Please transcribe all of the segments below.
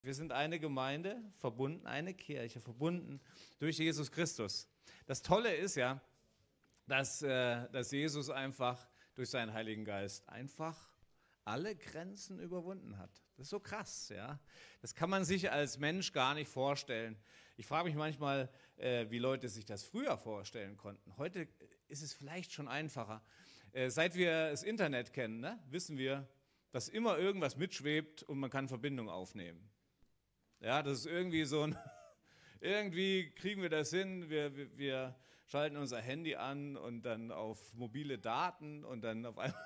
Wir sind eine Gemeinde, verbunden, eine Kirche, verbunden durch Jesus Christus. Das Tolle ist ja, dass Jesus einfach durch seinen Heiligen Geist einfach alle Grenzen überwunden hat. Das ist so krass, ja. Das kann man sich als Mensch gar nicht vorstellen. Ich frage mich manchmal, wie Leute sich das früher vorstellen konnten. Heute ist es vielleicht schon einfacher. Seit wir das Internet kennen, ne, wissen wir, dass immer irgendwas mitschwebt und man kann Verbindung aufnehmen. Ja, das ist irgendwie so ein, irgendwie kriegen wir das hin, wir schalten unser Handy an und dann auf mobile Daten und dann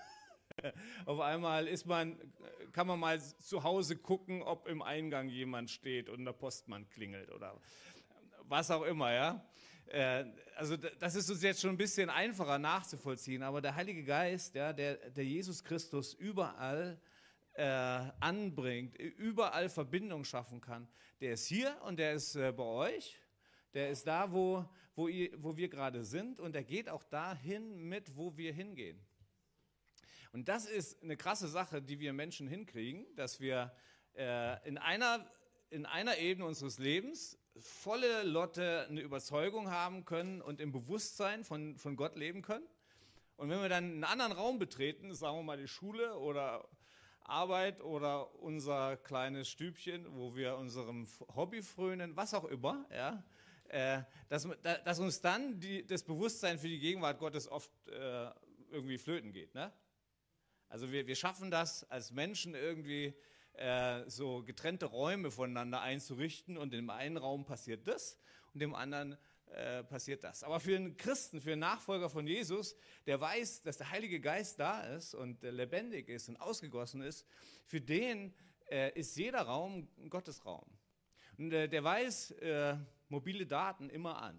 auf einmal kann man mal zu Hause gucken, ob im Eingang jemand steht und der Postmann klingelt oder was auch immer, ja. Also das ist uns jetzt schon ein bisschen einfacher nachzuvollziehen, aber der Heilige Geist, ja, der Jesus Christus überall anbringt, überall Verbindung schaffen kann. Der ist hier und der ist bei euch, der ist da, wo wir gerade sind und der geht auch dahin mit, wo wir hingehen. Und das ist eine krasse Sache, die wir Menschen hinkriegen, dass wir in einer Ebene unseres Lebens volle Lotte eine Überzeugung haben können und im Bewusstsein von Gott leben können. Und wenn wir dann einen anderen Raum betreten, sagen wir mal die Schule oder Arbeit oder unser kleines Stübchen, wo wir unserem Hobby frönen, was auch immer, ja, dass uns dann das Bewusstsein für die Gegenwart Gottes oft irgendwie flöten geht. Ne? Also wir schaffen das als Menschen irgendwie so getrennte Räume voneinander einzurichten und im einen Raum passiert das und im anderen passiert das. Aber für einen Christen, für einen Nachfolger von Jesus, der weiß, dass der Heilige Geist da ist und lebendig ist und ausgegossen ist, für den ist jeder Raum ein Gottesraum. Und der weiß, mobile Daten immer an.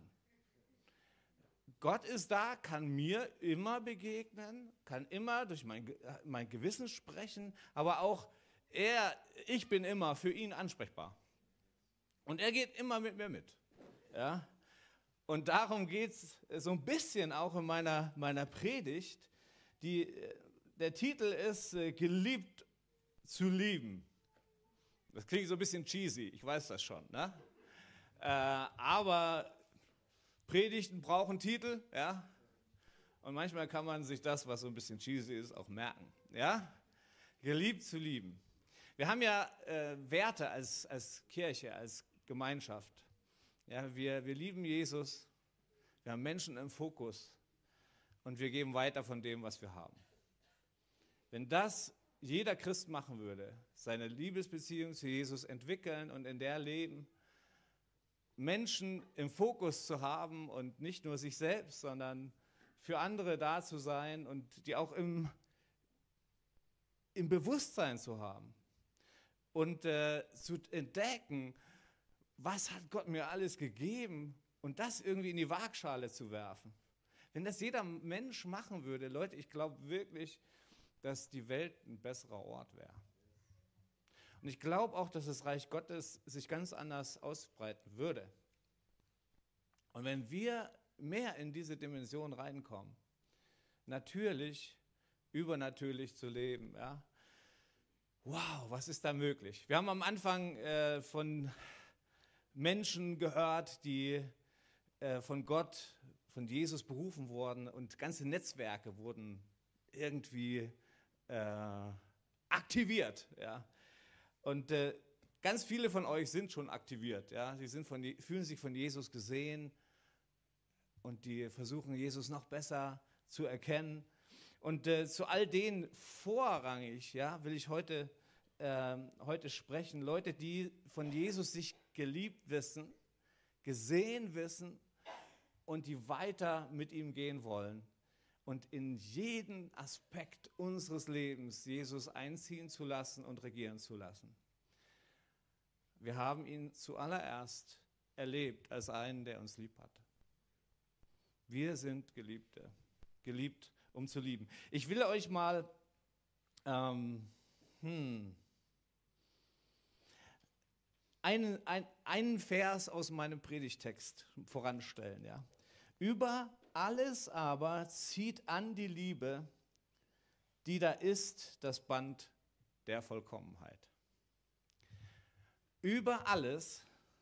Gott ist da, kann mir immer begegnen, kann immer durch mein Gewissen sprechen, aber auch ich bin immer für ihn ansprechbar. Und er geht immer mit mir mit. Ja? Und darum geht es so ein bisschen auch in meiner Predigt. Der Titel ist Geliebt zu lieben. Das klingt so ein bisschen cheesy, ich weiß das schon. Ne? Aber Predigten brauchen Titel. Ja? Und manchmal kann man sich das, was so ein bisschen cheesy ist, auch merken. Ja? Geliebt zu lieben. Wir haben ja Werte als Kirche, als Gemeinschaft. Ja, wir lieben Jesus, wir haben Menschen im Fokus und wir geben weiter von dem, was wir haben. Wenn das jeder Christ machen würde, seine Liebesbeziehung zu Jesus entwickeln und in der leben, Menschen im Fokus zu haben und nicht nur sich selbst, sondern für andere da zu sein und die auch im Bewusstsein zu haben und zu entdecken, was hat Gott mir alles gegeben und das irgendwie in die Waagschale zu werfen. Wenn das jeder Mensch machen würde, Leute, ich glaube wirklich, dass die Welt ein besserer Ort wäre. Und ich glaube auch, dass das Reich Gottes sich ganz anders ausbreiten würde. Und wenn wir mehr in diese Dimension reinkommen, natürlich, übernatürlich zu leben, ja, wow, was ist da möglich? Wir haben am Anfang von Menschen gehört, die von Gott, von Jesus berufen wurden und ganze Netzwerke wurden irgendwie aktiviert. Ja. Und ganz viele von euch sind schon aktiviert. Ja. Sie fühlen sich von Jesus gesehen und die versuchen, Jesus noch besser zu erkennen. Und zu all denen vorrangig, ja, will ich heute sprechen. Leute, die von Jesus sich geliebt wissen, gesehen wissen und die weiter mit ihm gehen wollen und in jeden Aspekt unseres Lebens Jesus einziehen zu lassen und regieren zu lassen. Wir haben ihn zuallererst erlebt als einen, der uns lieb hat. Wir sind Geliebte, geliebt, um zu lieben. Ich will euch mal einen Vers aus meinem Predigtext voranstellen. Ja. Über alles aber zieht an die Liebe, die da ist, das Band der Vollkommenheit. über alles,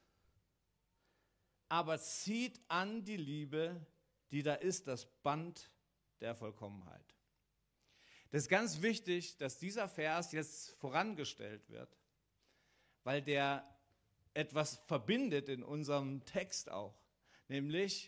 aber zieht an die Liebe, die da ist, das Band der Vollkommenheit. Das ist ganz wichtig, dass dieser Vers jetzt vorangestellt wird, weil der etwas verbindet in unserem Text auch, nämlich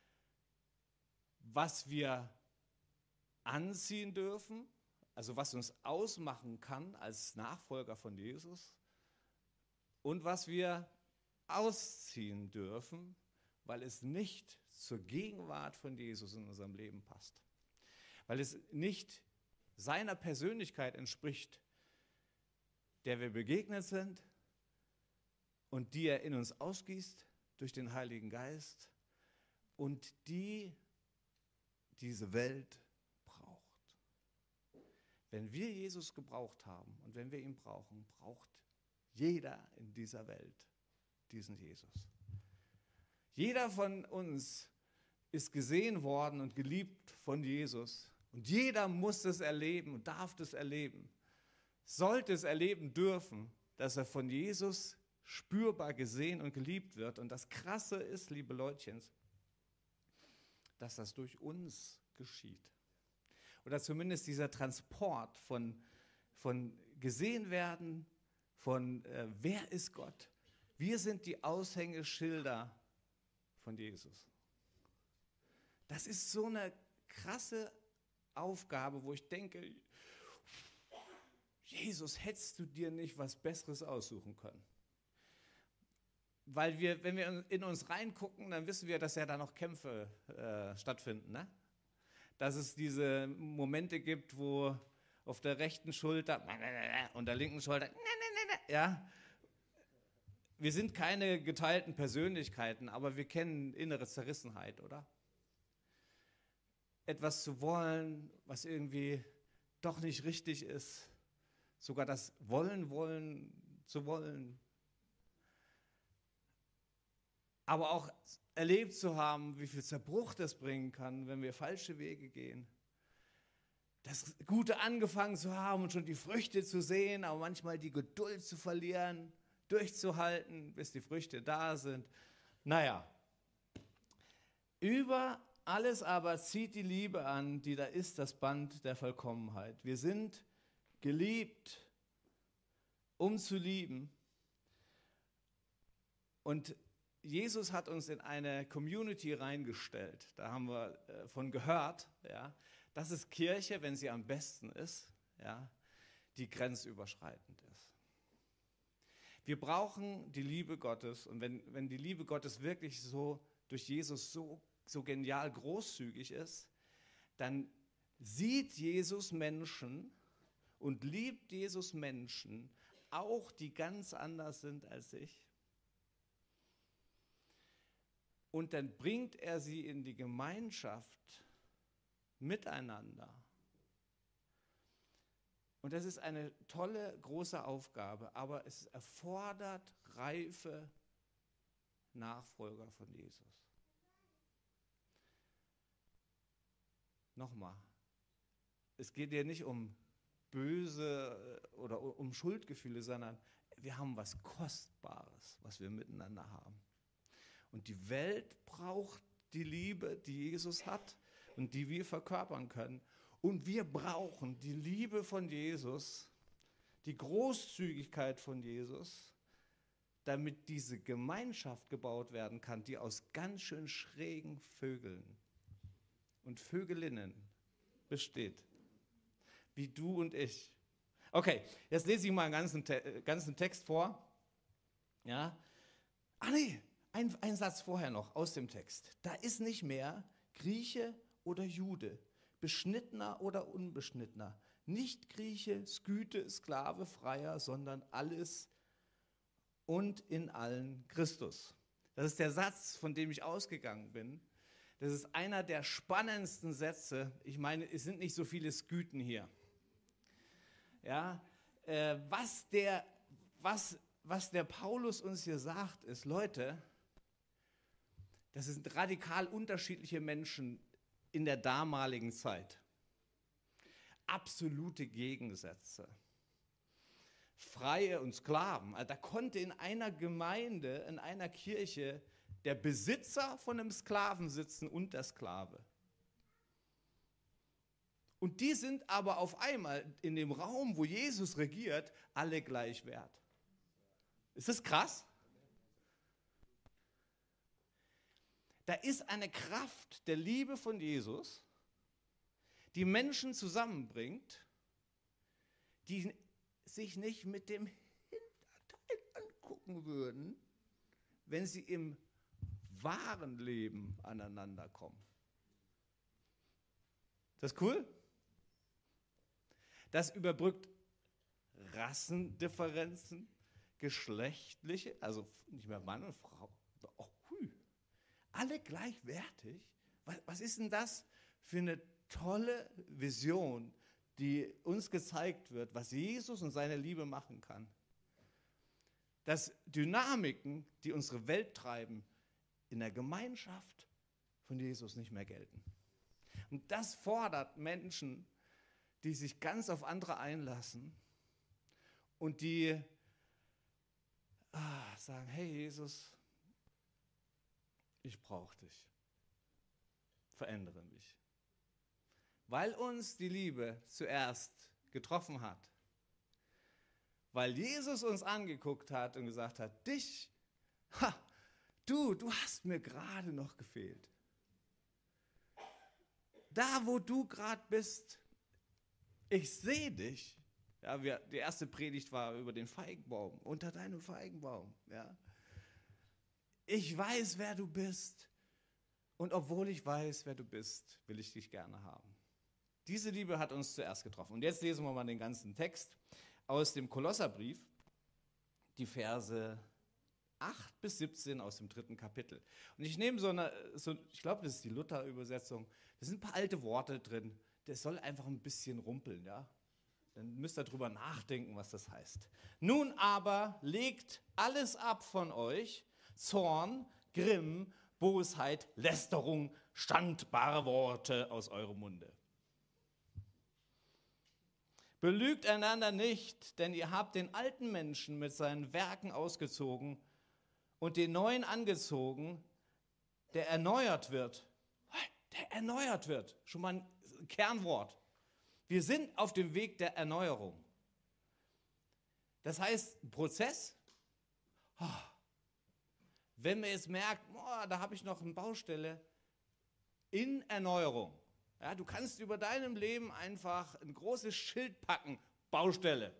was wir anziehen dürfen, also was uns ausmachen kann als Nachfolger von Jesus und was wir ausziehen dürfen, weil es nicht zur Gegenwart von Jesus in unserem Leben passt, weil es nicht seiner Persönlichkeit entspricht, der wir begegnet sind und die er in uns ausgießt durch den Heiligen Geist und die diese Welt braucht. Wenn wir Jesus gebraucht haben und wenn wir ihn brauchen, braucht jeder in dieser Welt diesen Jesus. Jeder von uns ist gesehen worden und geliebt von Jesus und jeder muss es erleben und darf es erleben, sollte es erleben dürfen, dass er von Jesus spürbar gesehen und geliebt wird. Und das Krasse ist, liebe Leutchens, dass das durch uns geschieht. Oder zumindest dieser Transport von gesehen werden, von wer ist Gott? Wir sind die Aushängeschilder von Jesus. Das ist so eine krasse Aufgabe, wo ich denke, Jesus, hättest du dir nicht was Besseres aussuchen können? Weil wenn wir in uns reingucken, dann wissen wir, dass ja da noch Kämpfe stattfinden. Ne? Dass es diese Momente gibt, wo auf der rechten Schulter und der linken Schulter, ja. Wir sind keine geteilten Persönlichkeiten, aber wir kennen innere Zerrissenheit, oder? Etwas zu wollen, was irgendwie doch nicht richtig ist. Sogar das Wollen zu wollen. Aber auch erlebt zu haben, wie viel Zerbruch das bringen kann, wenn wir falsche Wege gehen. Das Gute angefangen zu haben und schon die Früchte zu sehen, aber manchmal die Geduld zu verlieren, durchzuhalten, bis die Früchte da sind. Naja, über alles aber zieht die Liebe an, die da ist, das Band der Vollkommenheit. Wir sind geliebt, um zu lieben. Und Jesus hat uns in eine Community reingestellt. Da haben wir von gehört, ja. Das ist Kirche, wenn sie am besten ist, ja, die grenzüberschreitend ist. Wir brauchen die Liebe Gottes und wenn die Liebe Gottes wirklich so durch Jesus so genial großzügig ist, dann sieht Jesus Menschen und liebt Jesus Menschen, auch die ganz anders sind als ich. Und dann bringt er sie in die Gemeinschaft miteinander. Und das ist eine tolle, große Aufgabe, aber es erfordert reife Nachfolger von Jesus. Nochmal, es geht hier nicht um böse oder um Schuldgefühle, sondern wir haben was Kostbares, was wir miteinander haben. Und die Welt braucht die Liebe, die Jesus hat und die wir verkörpern können. Und wir brauchen die Liebe von Jesus, die Großzügigkeit von Jesus, damit diese Gemeinschaft gebaut werden kann, die aus ganz schön schrägen Vögeln und Vögelinnen besteht, wie du und ich. Okay, jetzt lese ich mal einen ganzen Text vor. Ja? Ein Satz vorher noch aus dem Text. Da ist nicht mehr Grieche oder Jude, Beschnittener oder Unbeschnittener, nicht Grieche, Skythe, Sklave, Freier, sondern alles und in allen Christus. Das ist der Satz, von dem ich ausgegangen bin. Das ist einer der spannendsten Sätze. Ich meine, es sind nicht so viele Skythen hier. Ja, was der Paulus uns hier sagt, ist, Leute, das sind radikal unterschiedliche Menschen in der damaligen Zeit. Absolute Gegensätze. Freie und Sklaven. Also da konnte in einer Gemeinde, in einer Kirche der Besitzer von einem Sklaven sitzen und der Sklave. Und die sind aber auf einmal in dem Raum, wo Jesus regiert, alle gleich wert. Ist das krass? Da ist eine Kraft der Liebe von Jesus, die Menschen zusammenbringt, die sich nicht mit dem Hinterteil angucken würden, wenn sie im wahren Leben aneinander kommen. Ist das cool? Das überbrückt Rassendifferenzen, geschlechtliche, also nicht mehr Mann und Frau. Oh, alle gleichwertig. Was ist denn das für eine tolle Vision, die uns gezeigt wird, was Jesus und seine Liebe machen kann? Dass Dynamiken, die unsere Welt treiben, in der Gemeinschaft von Jesus nicht mehr gelten. Und das fordert Menschen, die sich ganz auf andere einlassen und die sagen, hey Jesus, ich brauche dich. Verändere mich. Weil uns die Liebe zuerst getroffen hat. Weil Jesus uns angeguckt hat und gesagt hat, du hast mir gerade noch gefehlt. Da, wo du gerade bist, ich sehe dich. Ja, die erste Predigt war über den Feigenbaum, unter deinem Feigenbaum. Ja. Ich weiß, wer du bist. Und obwohl ich weiß, wer du bist, will ich dich gerne haben. Diese Liebe hat uns zuerst getroffen. Und jetzt lesen wir mal den ganzen Text aus dem Kolosserbrief, die Verse 8 bis 17 aus dem 3. Kapitel. Und ich nehme ich glaube, das ist die Luther-Übersetzung, da sind ein paar alte Worte drin, das soll einfach ein bisschen rumpeln, ja. Dann müsst ihr drüber nachdenken, was das heißt. Nun aber legt alles ab von euch, Zorn, Grimm, Bosheit, Lästerung, standbare Worte aus eurem Munde. Belügt einander nicht, denn ihr habt den alten Menschen mit seinen Werken ausgezogen und den neuen angezogen, der erneuert wird. Der erneuert wird. Schon mal ein Kernwort. Wir sind auf dem Weg der Erneuerung. Das heißt, ein Prozess. Wenn man jetzt merkt, da habe ich noch eine Baustelle, in Erneuerung. Ja, du kannst über deinem Leben einfach ein großes Schild packen, Baustelle.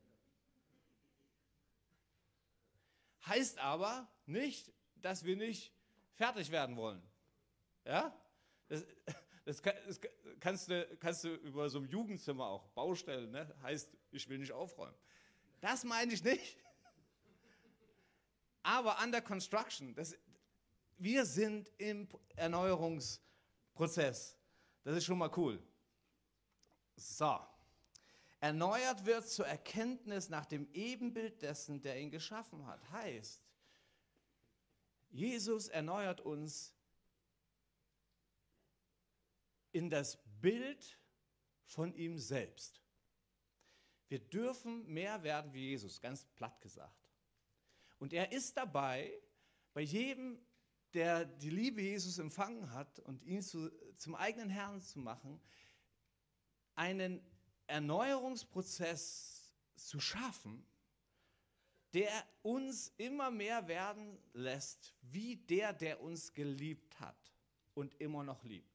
Heißt aber nicht, dass wir nicht fertig werden wollen. Ja? Das kannst du über so ein Jugendzimmer auch, Baustelle, ne? Heißt, ich will nicht aufräumen. Das meine ich nicht. Aber under construction, wir sind im Erneuerungsprozess. Das ist schon mal cool. So. Erneuert wird zur Erkenntnis nach dem Ebenbild dessen, der ihn geschaffen hat. Heißt, Jesus erneuert uns in das Bild von ihm selbst. Wir dürfen mehr werden wie Jesus, ganz platt gesagt. Und er ist dabei, bei jedem, der die Liebe Jesus empfangen hat und ihn zum eigenen Herrn zu machen, einen Erneuerungsprozess zu schaffen, der uns immer mehr werden lässt, wie der uns geliebt hat und immer noch liebt.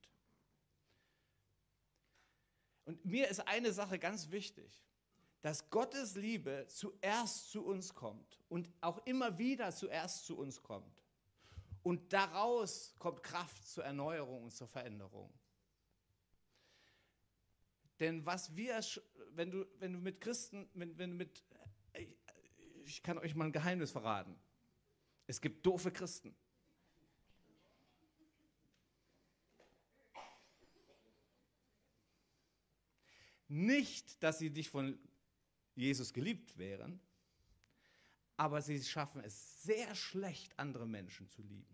Und mir ist eine Sache ganz wichtig, dass Gottes Liebe zuerst zu uns kommt und auch immer wieder zuerst zu uns kommt. Und daraus kommt Kraft zur Erneuerung und zur Veränderung. Denn wenn du mit Christen, ich kann euch mal ein Geheimnis verraten. Es gibt doofe Christen. Nicht, dass sie nicht von Jesus geliebt wären, aber sie schaffen es sehr schlecht, andere Menschen zu lieben.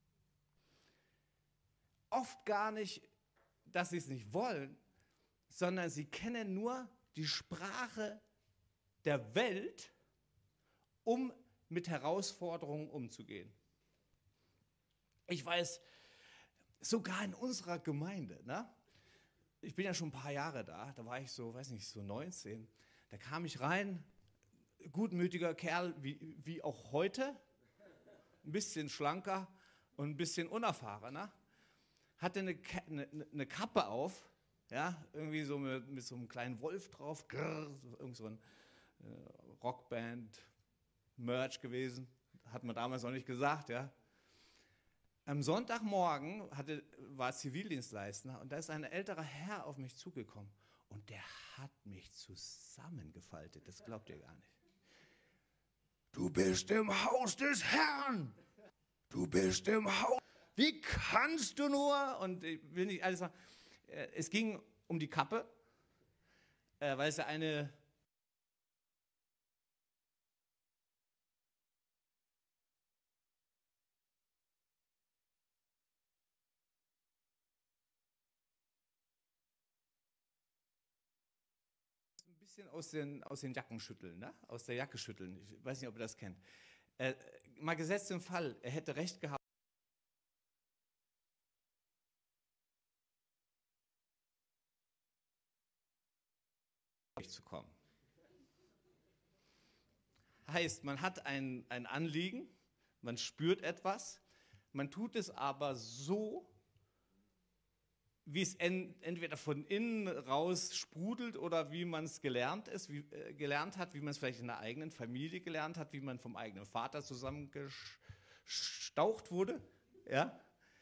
Oft gar nicht, dass sie es nicht wollen, sondern sie kennen nur die Sprache der Welt, um mit Herausforderungen umzugehen. Ich weiß, sogar in unserer Gemeinde, ne? Ich bin ja schon ein paar Jahre da war ich so, weiß nicht, so 19, da kam ich rein, gutmütiger Kerl wie auch heute, ein bisschen schlanker und ein bisschen unerfahrener, hatte eine Kappe auf, ja, irgendwie so mit so einem kleinen Wolf drauf, irgend so ein Rockband, Merch gewesen, hat man damals noch nicht gesagt, ja. Am Sonntagmorgen war Zivildienstleister und da ist ein älterer Herr auf mich zugekommen und der hat mich zusammengefaltet, das glaubt ihr gar nicht. Du bist im Haus des Herrn, du bist im Haus, wie kannst du nur? Und ich will nicht alles sagen, es ging um die Kappe, weil es ja eine ein bisschen aus den Jacken schütteln, ne? Aus der Jacke schütteln. Ich weiß nicht, ob ihr das kennt. Mal gesetzt im Fall, er hätte recht gehabt, zu kommen. Heißt, man hat ein Anliegen, man spürt etwas, man tut es aber so, wie es entweder von innen raus sprudelt oder wie man es gelernt hat, wie man es vielleicht in der eigenen Familie gelernt hat, wie man vom eigenen Vater zusammengestaucht wurde. Ja?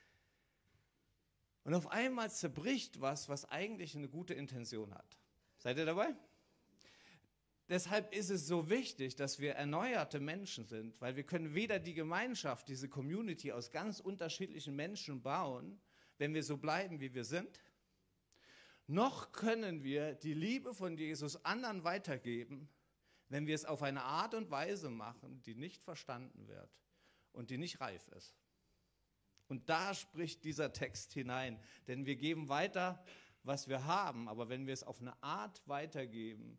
Und auf einmal zerbricht was eigentlich eine gute Intention hat. Seid ihr dabei? Deshalb ist es so wichtig, dass wir erneuerte Menschen sind, weil wir können weder die Gemeinschaft, diese Community aus ganz unterschiedlichen Menschen bauen, wenn wir so bleiben, wie wir sind, noch können wir die Liebe von Jesus anderen weitergeben, wenn wir es auf eine Art und Weise machen, die nicht verstanden wird und die nicht reif ist. Und da spricht dieser Text hinein, denn wir geben weiter, was wir haben, aber wenn wir es auf eine Art weitergeben,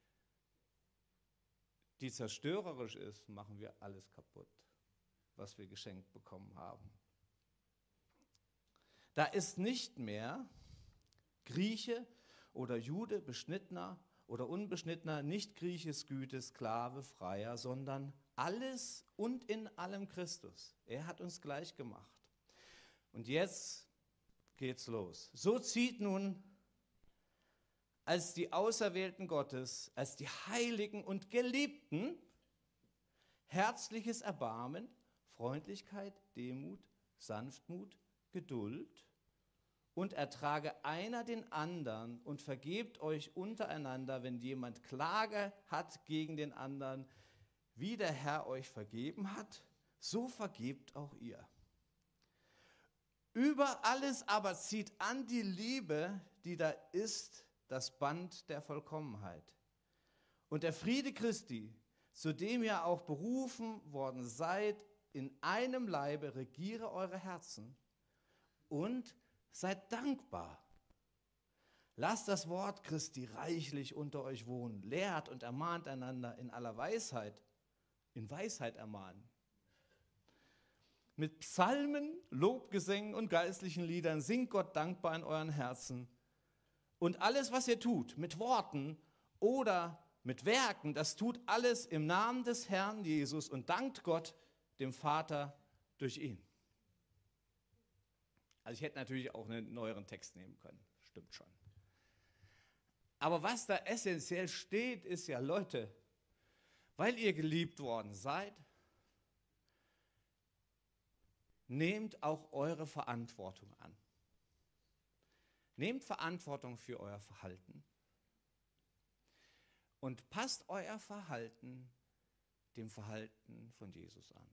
die zerstörerisch ist, machen wir alles kaputt, was wir geschenkt bekommen haben. Da ist nicht mehr Grieche oder Jude, Beschnittener oder Unbeschnittener, nicht Grieche, Skythe, Sklave, Freier, sondern alles und in allem Christus. Er hat uns gleich gemacht. Und jetzt geht's los. So zieht nun als die Auserwählten Gottes, als die Heiligen und Geliebten, herzliches Erbarmen, Freundlichkeit, Demut, Sanftmut, Geduld und ertrage einer den anderen und vergebt euch untereinander, wenn jemand Klage hat gegen den anderen, wie der Herr euch vergeben hat, so vergebt auch ihr. Über alles aber zieht an die Liebe, die da ist, das Band der Vollkommenheit. Und der Friede Christi, zu dem ihr auch berufen worden seid, in einem Leibe regiere eure Herzen und seid dankbar. Lasst das Wort Christi reichlich unter euch wohnen, lehrt und ermahnt einander in aller Weisheit, in Weisheit ermahnen. Mit Psalmen, Lobgesängen und geistlichen Liedern singt Gott dankbar in euren Herzen. Und alles, was ihr tut, mit Worten oder mit Werken, das tut alles im Namen des Herrn Jesus und dankt Gott, dem Vater, durch ihn. Also ich hätte natürlich auch einen neueren Text nehmen können, stimmt schon. Aber was da essentiell steht, ist ja, Leute, weil ihr geliebt worden seid, nehmt auch eure Verantwortung an. Nehmt Verantwortung für euer Verhalten und passt euer Verhalten dem Verhalten von Jesus an.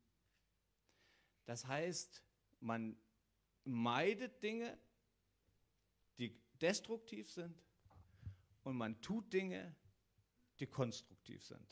Das heißt, man meidet Dinge, die destruktiv sind, und man tut Dinge, die konstruktiv sind.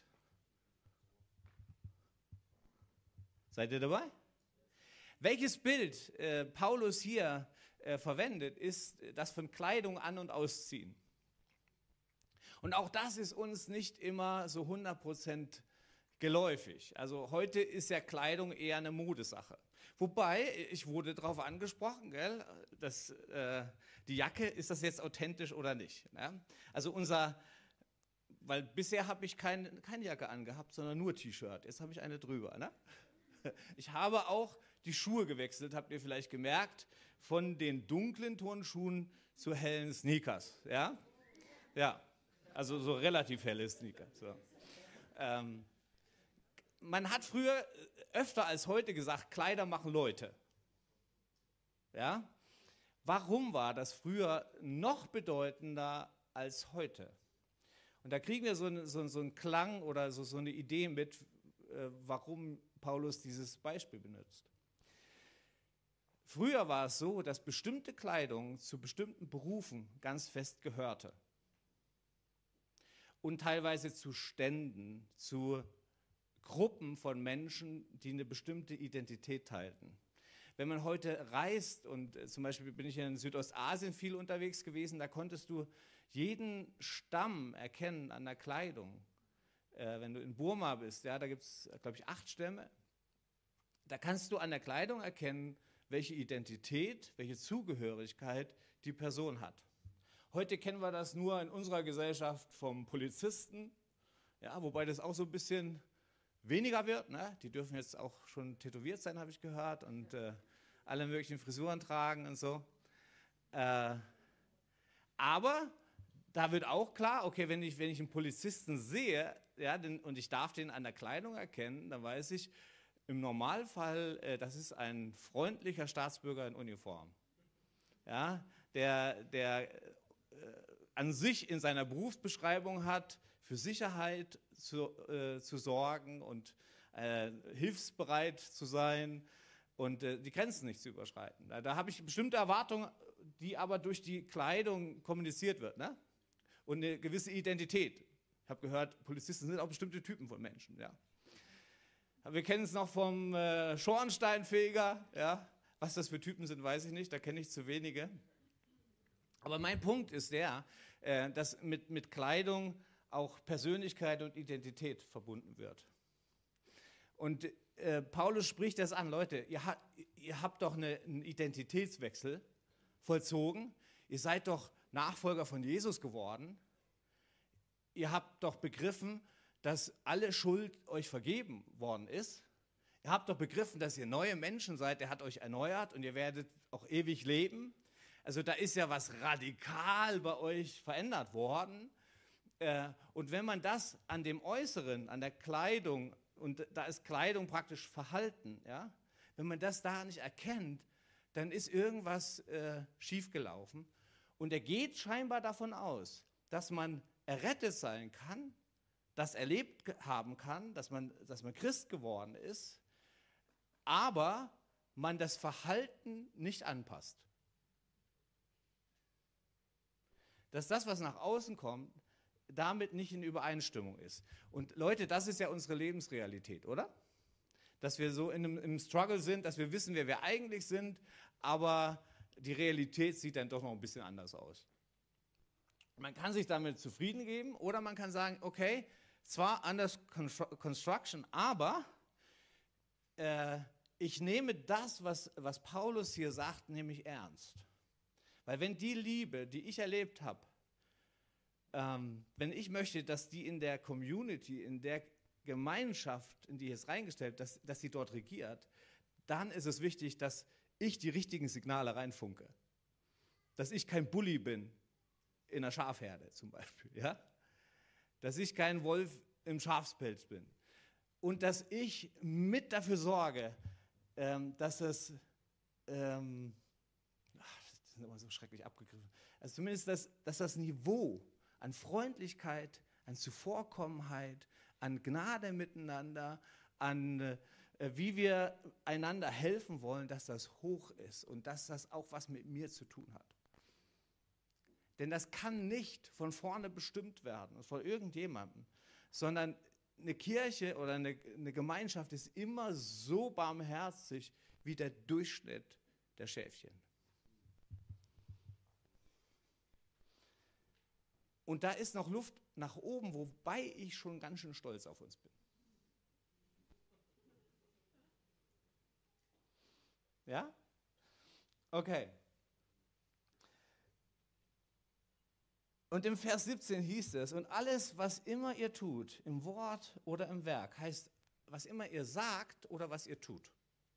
Seid ihr dabei? Welches Bild Paulus hier verwendet, ist das von Kleidung an- und ausziehen. Und auch das ist uns nicht immer so 100% geläufig. Also heute ist ja Kleidung eher eine Modesache. Wobei, ich wurde darauf angesprochen, gell, dass die Jacke, ist das jetzt authentisch oder nicht? Ne? Also weil bisher habe ich keine Jacke angehabt, sondern nur T-Shirt. Jetzt habe ich eine drüber. Ne? Ich habe auch die Schuhe gewechselt, habt ihr vielleicht gemerkt, von den dunklen Turnschuhen zu hellen Sneakers. Ja, ja, also so relativ helle Sneakers. So. Man hat früher öfter als heute gesagt, Kleider machen Leute. Ja? Warum war das früher noch bedeutender als heute? Und da kriegen wir so einen Klang oder so eine Idee mit, warum Paulus dieses Beispiel benutzt. Früher war es so, dass bestimmte Kleidung zu bestimmten Berufen ganz fest gehörte. Und teilweise zu Ständen, zu Gruppen von Menschen, die eine bestimmte Identität teilten. Wenn man heute reist, und zum Beispiel bin ich in Südostasien viel unterwegs gewesen, da konntest du jeden Stamm erkennen an der Kleidung. Wenn du in Burma bist, ja, da gibt es, glaube ich, 8 Stämme, da kannst du an der Kleidung erkennen, welche Identität, welche Zugehörigkeit die Person hat. Heute kennen wir das nur in unserer Gesellschaft vom Polizisten, ja, wobei das auch so ein bisschen weniger wird. Ne? Die dürfen jetzt auch schon tätowiert sein, habe ich gehört, und alle möglichen Frisuren tragen und so. Aber da wird auch klar, okay, wenn ich einen Polizisten sehe, ja, und ich darf den an der Kleidung erkennen, dann weiß ich im Normalfall, das ist ein freundlicher Staatsbürger in Uniform. Ja, der an sich in seiner Berufsbeschreibung hat, für Sicherheit zu sorgen und hilfsbereit zu sein und die Grenzen nicht zu überschreiten. Da habe ich bestimmte Erwartungen, die aber durch die Kleidung kommuniziert wird, ne? Und eine gewisse Identität. Ich habe gehört, Polizisten sind auch bestimmte Typen von Menschen. Ja. Wir kennen es noch vom Schornsteinfeger. Ja. Was das für Typen sind, weiß ich nicht, da kenne ich zu wenige. Aber mein Punkt ist der, dass mit Kleidung auch Persönlichkeit und Identität verbunden wird. Und Paulus spricht das an, Leute, ihr habt doch einen Identitätswechsel vollzogen, ihr seid doch Nachfolger von Jesus geworden, ihr habt doch begriffen, dass alle Schuld euch vergeben worden ist, ihr habt doch begriffen, dass ihr neue Menschen seid, er hat euch erneuert und ihr werdet auch ewig leben. Also da ist ja was radikal bei euch verändert worden. Und wenn man das an dem Äußeren, an der Kleidung, und da ist Kleidung praktisch Verhalten, ja, wenn man das da nicht erkennt, dann ist irgendwas schiefgelaufen. Und er geht scheinbar davon aus, dass man errettet sein kann, das erlebt haben kann, dass man Christ geworden ist, aber man das Verhalten nicht anpasst. Dass das, was nach außen kommt, damit nicht in Übereinstimmung ist. Und Leute, das ist ja unsere Lebensrealität, oder? Dass wir so im Struggle sind, dass wir wissen, wer wir eigentlich sind, aber die Realität sieht dann doch noch ein bisschen anders aus. Man kann sich damit zufrieden geben oder man kann sagen, okay, zwar anders Construction, aber ich nehme das, was Paulus hier sagt, nämlich ernst. Weil wenn die Liebe, die ich erlebt habe, wenn ich möchte, dass die in der Community, in der Gemeinschaft, in die es reingestellt, dass sie dort regiert, dann ist es wichtig, dass ich die richtigen Signale reinfunke. Dass ich kein Bully bin in einer Schafherde zum Beispiel. Ja? Dass ich kein Wolf im Schafspelz bin. Und dass ich mit dafür sorge, dass es, das ist immer so schrecklich abgegriffen, also zumindest, dass das Niveau an Freundlichkeit, an Zuvorkommenheit, an Gnade miteinander, an wie wir einander helfen wollen, dass das hoch ist und dass das auch was mit mir zu tun hat. Denn das kann nicht von vorne bestimmt werden, von irgendjemandem, sondern eine Kirche oder eine Gemeinschaft ist immer so barmherzig wie der Durchschnitt der Schäfchen. Und da ist noch Luft nach oben, wobei ich schon ganz schön stolz auf uns bin. Ja? Okay. Und im Vers 17 hieß es, und alles, was immer ihr tut, im Wort oder im Werk, heißt, was immer ihr sagt oder was ihr tut.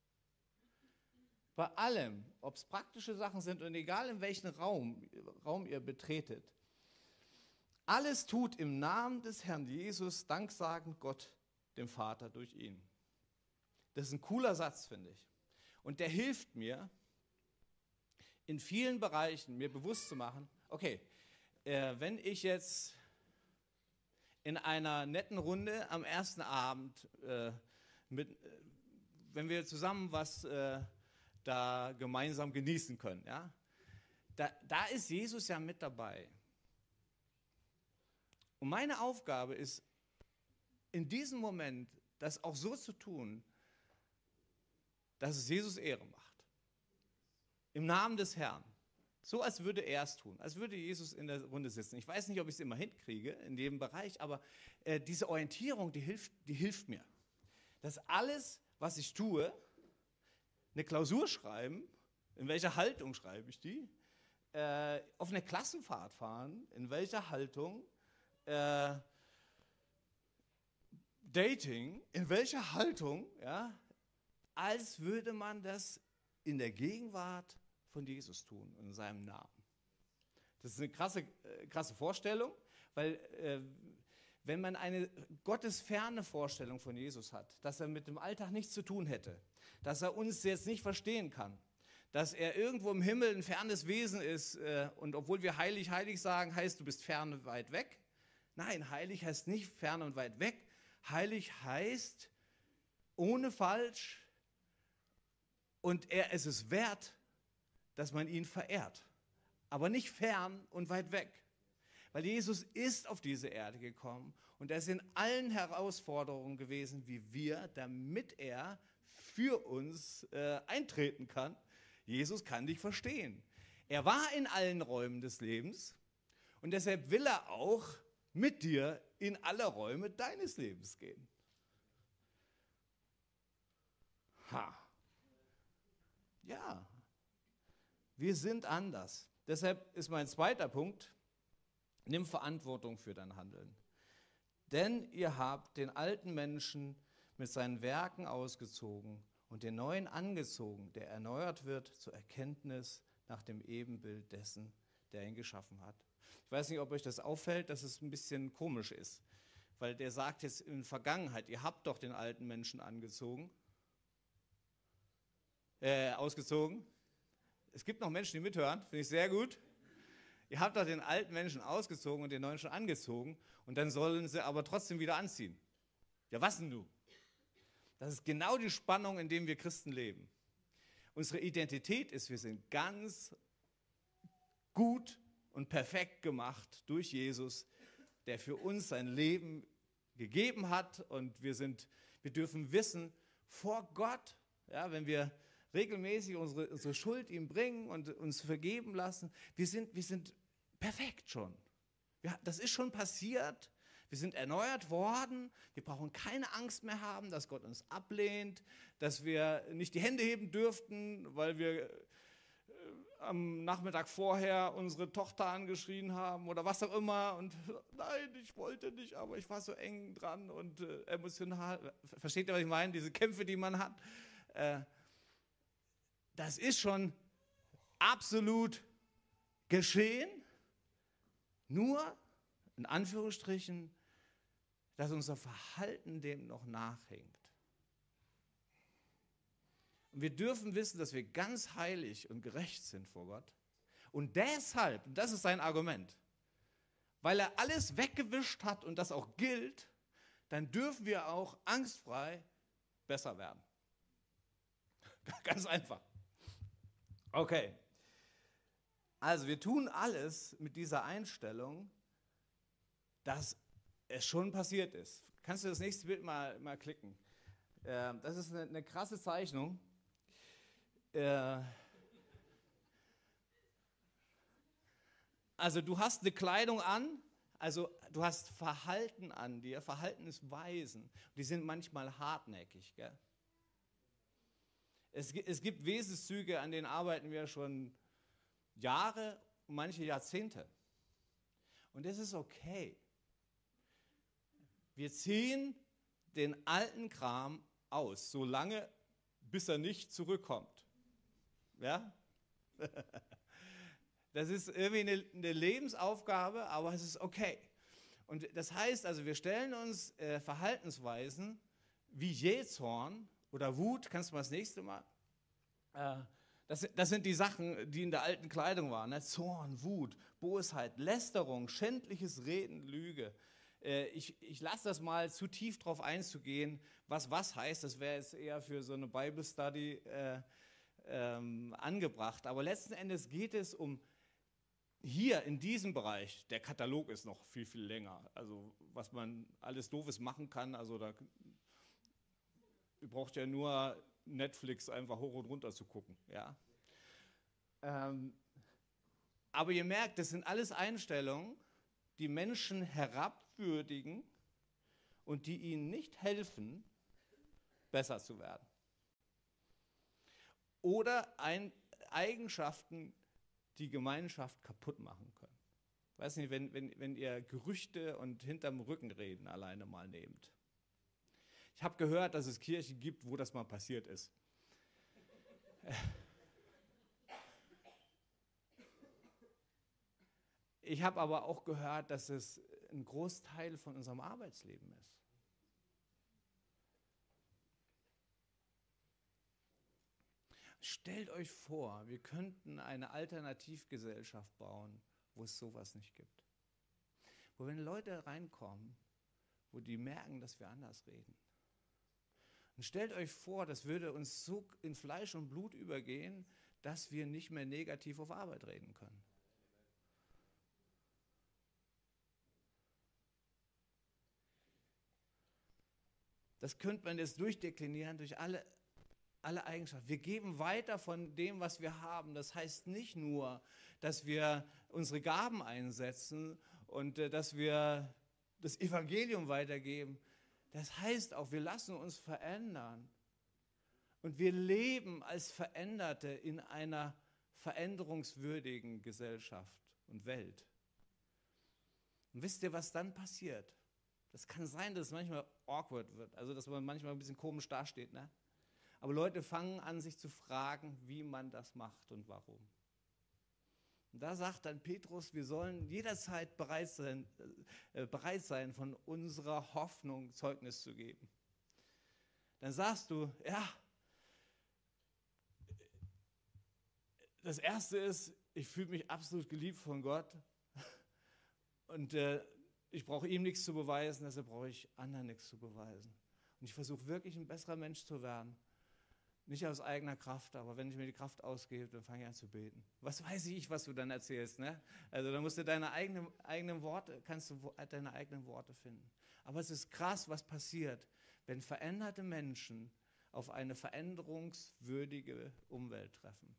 Bei allem, ob es praktische Sachen sind und egal in welchen Raum ihr betretet, alles tut im Namen des Herrn Jesus, danksagend Gott, dem Vater, durch ihn. Das ist ein cooler Satz, finde ich. Und der hilft mir, in vielen Bereichen mir bewusst zu machen, okay, wenn ich jetzt in einer netten Runde am ersten Abend, wenn wir zusammen was da gemeinsam genießen können, ja, da ist Jesus ja mit dabei. Und meine Aufgabe ist, in diesem Moment das auch so zu tun, dass es Jesus Ehre macht. Im Namen des Herrn. So, als würde er es tun, als würde Jesus in der Runde sitzen. Ich weiß nicht, ob ich es immer hinkriege in jedem Bereich, aber diese Orientierung, die hilft mir. Dass alles, was ich tue, eine Klausur schreiben, in welcher Haltung schreibe ich die, auf eine Klassenfahrt fahren, in welcher Haltung, Dating, in welcher Haltung, ja, als würde man das in der Gegenwart von Jesus tun, in seinem Namen. Das ist eine krasse Vorstellung, weil wenn man eine gottesferne Vorstellung von Jesus hat, dass er mit dem Alltag nichts zu tun hätte, dass er uns jetzt nicht verstehen kann, dass er irgendwo im Himmel ein fernes Wesen ist und obwohl wir heilig, heilig sagen, heißt, du bist fern und weit weg. Nein, heilig heißt nicht fern und weit weg. Heilig heißt ohne falsch und er ist es wert, dass man ihn verehrt, aber nicht fern und weit weg. Weil Jesus ist auf diese Erde gekommen und er ist in allen Herausforderungen gewesen wie wir, damit er für uns eintreten kann. Jesus kann dich verstehen. Er war in allen Räumen des Lebens und deshalb will er auch mit dir in alle Räume deines Lebens gehen. Ja, wir sind anders. Deshalb ist mein zweiter Punkt, nimm Verantwortung für dein Handeln. Denn ihr habt den alten Menschen mit seinen Werken ausgezogen und den neuen angezogen, der erneuert wird zur Erkenntnis nach dem Ebenbild dessen, der ihn geschaffen hat. Ich weiß nicht, ob euch das auffällt, dass es ein bisschen komisch ist, weil der sagt jetzt in Vergangenheit, ihr habt doch den alten Menschen ausgezogen. Es gibt noch Menschen, die mithören, finde ich sehr gut. Ihr habt doch den alten Menschen ausgezogen und den neuen schon angezogen und dann sollen sie aber trotzdem wieder anziehen. Ja, was denn du? Das ist genau die Spannung, in der wir Christen leben. Unsere Identität ist, wir sind ganz gut und perfekt gemacht durch Jesus, der für uns sein Leben gegeben hat und wir dürfen wissen, vor Gott, ja, wenn wir regelmäßig unsere Schuld ihm bringen und uns vergeben lassen, wir sind perfekt schon. Das ist schon passiert. Wir sind erneuert worden. Wir brauchen keine Angst mehr haben, dass Gott uns ablehnt, dass wir nicht die Hände heben dürften, weil wir am Nachmittag vorher unsere Tochter angeschrien haben oder was auch immer. Und nein, ich wollte nicht, aber ich war so eng dran und emotional. Versteht ihr, was ich meine? Diese Kämpfe, die man hat. Das ist schon absolut geschehen. Nur, in Anführungsstrichen, dass unser Verhalten dem noch nachhängt. Und wir dürfen wissen, dass wir ganz heilig und gerecht sind vor Gott. Und deshalb, und das ist sein Argument, weil er alles weggewischt hat und das auch gilt, dann dürfen wir auch angstfrei besser werden. Ganz einfach. Okay. Also wir tun alles mit dieser Einstellung, dass es schon passiert ist. Kannst du das nächste Bild mal klicken? Das ist eine krasse Zeichnung. Also du hast eine Kleidung an, Also du hast Verhalten an dir, Verhaltensweisen, die sind manchmal hartnäckig. Gell? Es gibt Wesenszüge, an denen arbeiten wir schon Jahre, manche Jahrzehnte. Und das ist okay. Wir ziehen den alten Kram aus, solange bis er nicht zurückkommt. Ja? Das ist irgendwie eine Lebensaufgabe, aber es ist okay. Und das heißt also, wir stellen uns Verhaltensweisen wie Jähzorn oder Wut, kannst du mal das nächste Mal? Das sind die Sachen, die in der alten Kleidung waren. Ne? Zorn, Wut, Bosheit, Lästerung, schändliches Reden, Lüge. Ich lasse das mal zu tief drauf einzugehen, was heißt. Das wäre jetzt eher für so eine Bible Study angebracht. Aber letzten Endes geht es um hier in diesem Bereich. Der Katalog ist noch viel, viel länger. Also was man alles Doofes machen kann. Also da ihr braucht ja nur Netflix einfach hoch und runter zu gucken. Ja? Aber ihr merkt, das sind alles Einstellungen, die Menschen herabwürdigen und die ihnen nicht helfen, besser zu werden. Oder Eigenschaften, die Gemeinschaft kaputt machen können. Ich weiß nicht, wenn ihr Gerüchte und hinterm Rücken reden alleine mal nehmt. Ich habe gehört, dass es Kirchen gibt, wo das mal passiert ist. Ich habe aber auch gehört, dass es ein Großteil von unserem Arbeitsleben ist. Stellt euch vor, wir könnten eine Alternativgesellschaft bauen, wo es sowas nicht gibt. Wo wenn Leute reinkommen, wo die merken, dass wir anders reden. Und stellt euch vor, das würde uns so in Fleisch und Blut übergehen, dass wir nicht mehr negativ auf Arbeit reden können. Das könnte man jetzt durchdeklinieren durch alle Eigenschaften. Wir geben weiter von dem, was wir haben. Das heißt nicht nur, dass wir unsere Gaben einsetzen und dass wir das Evangelium weitergeben. Das heißt auch, wir lassen uns verändern. Und wir leben als Veränderte in einer veränderungswürdigen Gesellschaft und Welt. Und wisst ihr, was dann passiert? Das kann sein, dass es manchmal awkward wird, also dass man manchmal ein bisschen komisch dasteht. Ne? Aber Leute fangen an, sich zu fragen, wie man das macht und warum. Und da sagt dann Petrus, wir sollen jederzeit bereit sein, von unserer Hoffnung Zeugnis zu geben. Dann sagst du, ja, das Erste ist, ich fühle mich absolut geliebt von Gott und ich brauche ihm nichts zu beweisen, deshalb brauche ich anderen nichts zu beweisen. Und ich versuche wirklich ein besserer Mensch zu werden. Nicht aus eigener Kraft, aber wenn ich mir die Kraft ausgebe, dann fange ich an zu beten. Was weiß ich, was du dann erzählst, ne? Also dann musst du deine eigenen Worte finden. Aber es ist krass, was passiert, wenn veränderte Menschen auf eine veränderungswürdige Umwelt treffen.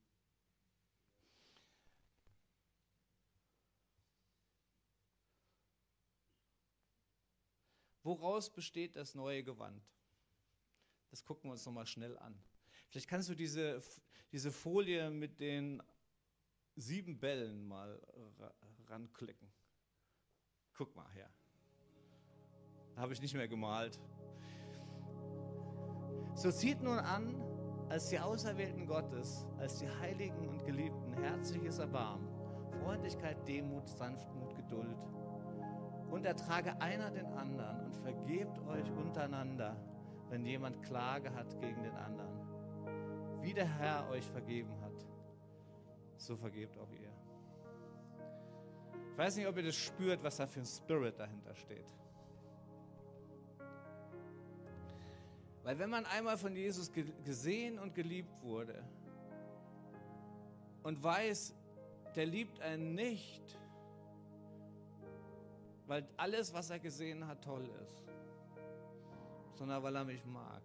Woraus besteht das neue Gewand? Das gucken wir uns nochmal schnell an. Vielleicht kannst du diese Folie mit den 7 Bällen mal ranklicken. Guck mal her. Habe ich nicht mehr gemalt. So zieht nun an, als die Auserwählten Gottes, als die Heiligen und Geliebten, herzliches Erbarmen, Freundlichkeit, Demut, Sanftmut, Geduld. Und ertrage einer den anderen und vergebt euch untereinander, wenn jemand Klage hat gegen den anderen. Wie der Herr euch vergeben hat, so vergebt auch ihr. Ich weiß nicht, ob ihr das spürt, was da für ein Spirit dahinter steht. Weil wenn man einmal von Jesus gesehen und geliebt wurde und weiß, der liebt einen nicht, weil alles, was er gesehen hat, toll ist, sondern weil er mich mag.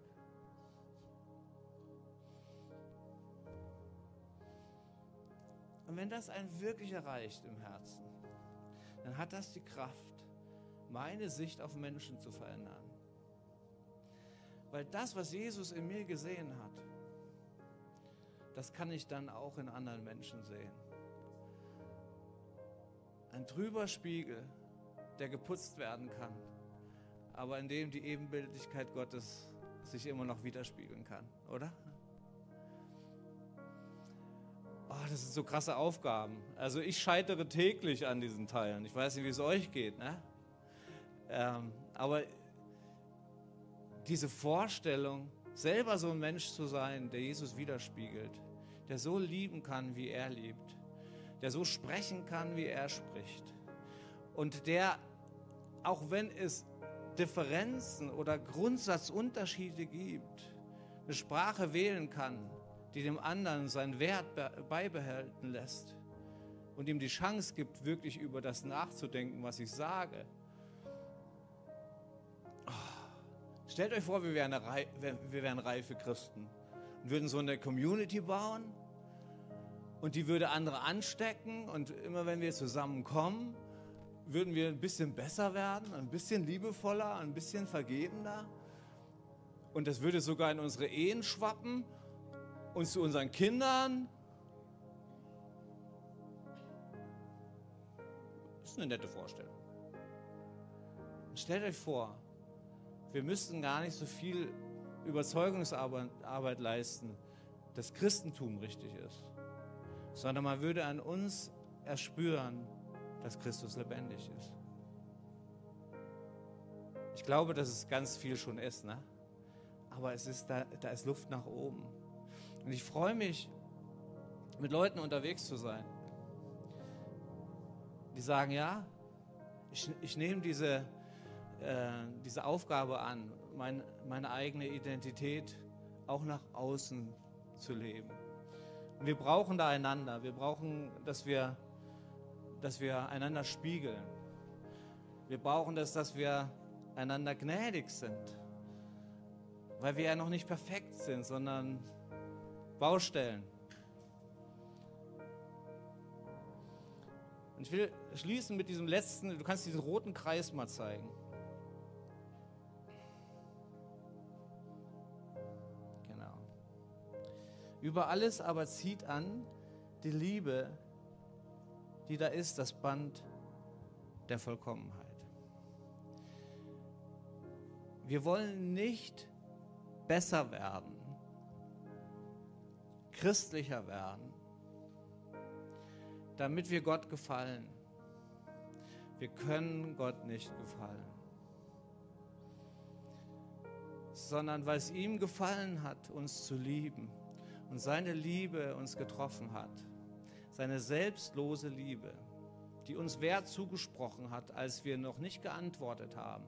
Und wenn das einen wirklich erreicht im Herzen, dann hat das die Kraft, meine Sicht auf Menschen zu verändern. Weil das, was Jesus in mir gesehen hat, das kann ich dann auch in anderen Menschen sehen. Ein trüber Spiegel, der geputzt werden kann, aber in dem die Ebenbildlichkeit Gottes sich immer noch widerspiegeln kann, oder? Oh, das sind so krasse Aufgaben. Also ich scheitere täglich an diesen Teilen. Ich weiß nicht, wie es euch geht, ne? Aber diese Vorstellung, selber so ein Mensch zu sein, der Jesus widerspiegelt, der so lieben kann, wie er liebt, der so sprechen kann, wie er spricht und der, auch wenn es Differenzen oder Grundsatzunterschiede gibt, eine Sprache wählen kann, die dem anderen seinen Wert beibehalten lässt und ihm die Chance gibt, wirklich über das nachzudenken, was ich sage. Stellt euch vor, wir wären reife Christen und würden so eine Community bauen und die würde andere anstecken und immer wenn wir zusammenkommen, würden wir ein bisschen besser werden, ein bisschen liebevoller, ein bisschen vergebender und das würde sogar in unsere Ehen schwappen und zu unseren Kindern. Das ist eine nette Vorstellung. Und stellt euch vor, wir müssten gar nicht so viel Überzeugungsarbeit leisten, dass Christentum richtig ist, sondern man würde an uns erspüren, dass Christus lebendig ist. Ich glaube, dass es ganz viel schon ist, ne? Aber es ist da ist Luft nach oben. Und ich freue mich, mit Leuten unterwegs zu sein, die sagen, ja, ich nehme diese Aufgabe an, meine eigene Identität auch nach außen zu leben. Und wir brauchen da einander. Wir brauchen, dass wir einander spiegeln. Wir brauchen dass wir einander gnädig sind. Weil wir ja noch nicht perfekt sind, sondern Baustellen. Und ich will schließen mit diesem letzten, du kannst diesen roten Kreis mal zeigen. Genau. Über alles aber zieht an die Liebe, die da ist, das Band der Vollkommenheit. Wir wollen nicht besser werden, christlicher werden, damit wir Gott gefallen. Wir können Gott nicht gefallen, sondern weil es ihm gefallen hat, uns zu lieben und seine Liebe uns getroffen hat, seine selbstlose Liebe, die uns Wert zugesprochen hat, als wir noch nicht geantwortet haben.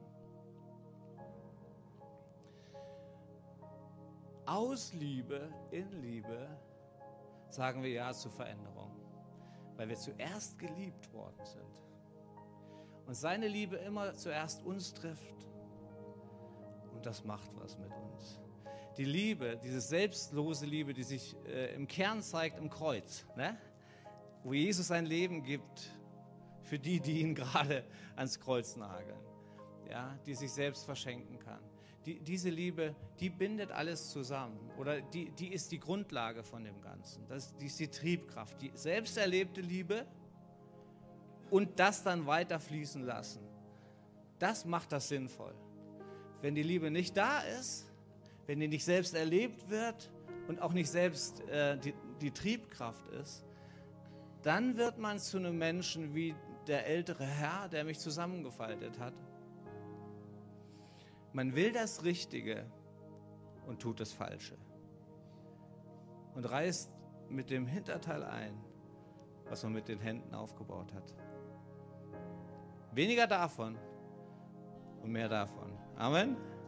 Aus Liebe, in Liebe, sagen wir Ja zur Veränderung, weil wir zuerst geliebt worden sind. Und seine Liebe immer zuerst uns trifft. Und das macht was mit uns. Die Liebe, diese selbstlose Liebe, die sich im Kern zeigt im Kreuz, ne? Wo Jesus sein Leben gibt für die ihn gerade ans Kreuz nageln, ja? Die sich selbst verschenken kann. Diese Liebe, die bindet alles zusammen oder die ist die Grundlage von dem Ganzen. Die ist die Triebkraft, die selbst erlebte Liebe und das dann weiter fließen lassen. Das macht das sinnvoll. Wenn die Liebe nicht da ist, wenn die nicht selbst erlebt wird und auch nicht selbst die Triebkraft ist, dann wird man zu einem Menschen wie der ältere Herr, der mich zusammengefaltet hat. Man will das Richtige und tut das Falsche. Und reißt mit dem Hinterteil ein, was man mit den Händen aufgebaut hat. Weniger davon und mehr davon. Amen.